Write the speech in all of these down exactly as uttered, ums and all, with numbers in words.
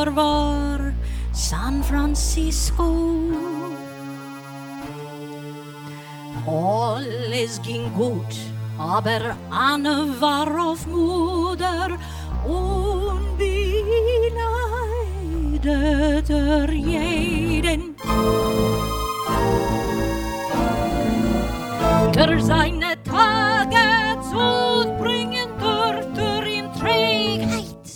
var var San Francisco. Alles ging gut, aber Anne war auf Mutter und beneidete jeden. Der seine Tage zubringen durfte in Trägheit.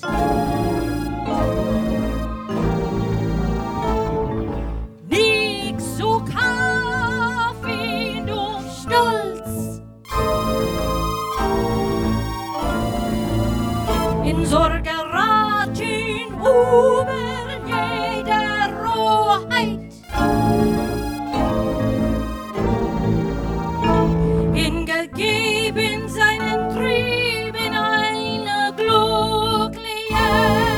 Nix so Kaffee und Stolz. In Sorge raten über jede Rohheit. Hingegeben seinen Trieben eine glückliche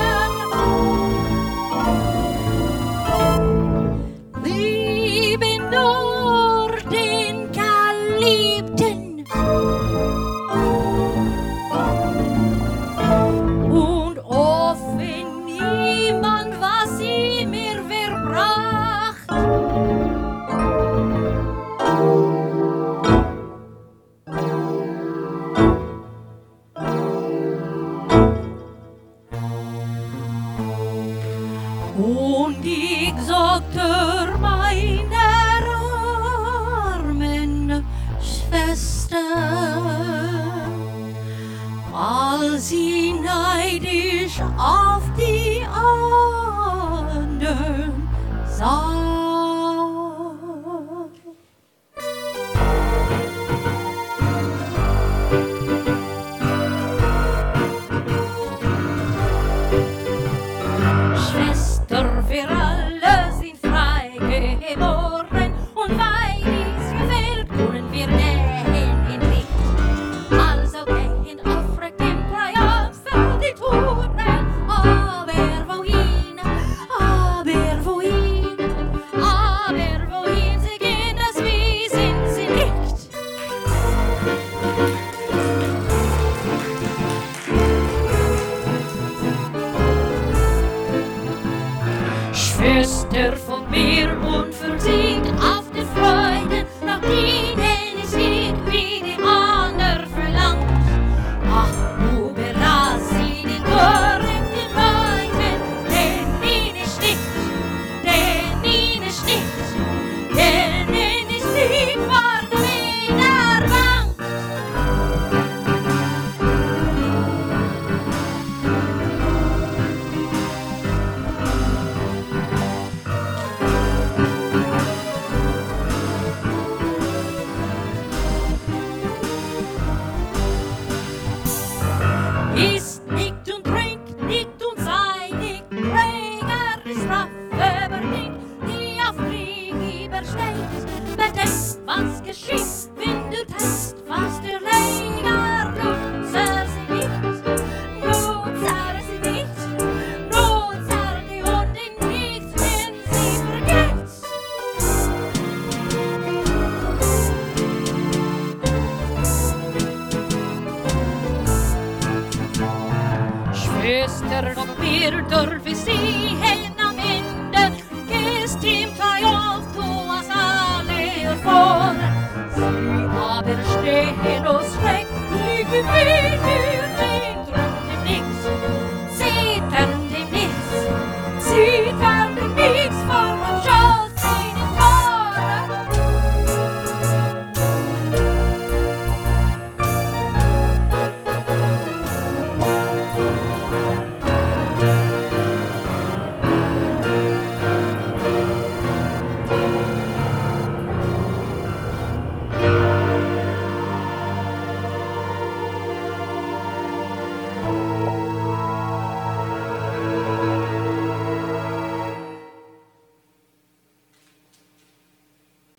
lieben nur den Geliebten und offen niemand was sie mir verbracht. Und ich sagte meiner armen Schwester, als sie neidisch auf die anderen sah. Wir alle sind frei geboren und weil dies gefällt, können wir gehen in Licht. Also gehen aufrecht im Triumph für die Touren, aber wohin, aber wohin, aber wohin sie gehen, das wissen sie nicht. Schwester von mir und versinkt auf die Freude, nach denen ich nicht wie die anderen verlangt. Ach, überlass sie den berühmten Leuten, denn ihn ist nicht, denn ihn ist nicht, denn ihn ist nicht vor der Bank. Isst nicht und trinkt nicht und sei nicht Träger ist Strafe übernimmt, die auf Krieg übersteht. Bedenkt, was geschieht, wenn du test, was der Läger nutzer sie nicht, nutzer sie nicht, nutzer die Hunde nicht, wenn sie vergeht. Schwester von mir darf ich sie hellen am Ende, gehst im Triumph, du hast alle vor. Sie aber stehen aus Schreck, liegen wie für den Träumen nix. Sie tun dem nichts, sie tun dem nichts vor dem Schoß ihnen Tore.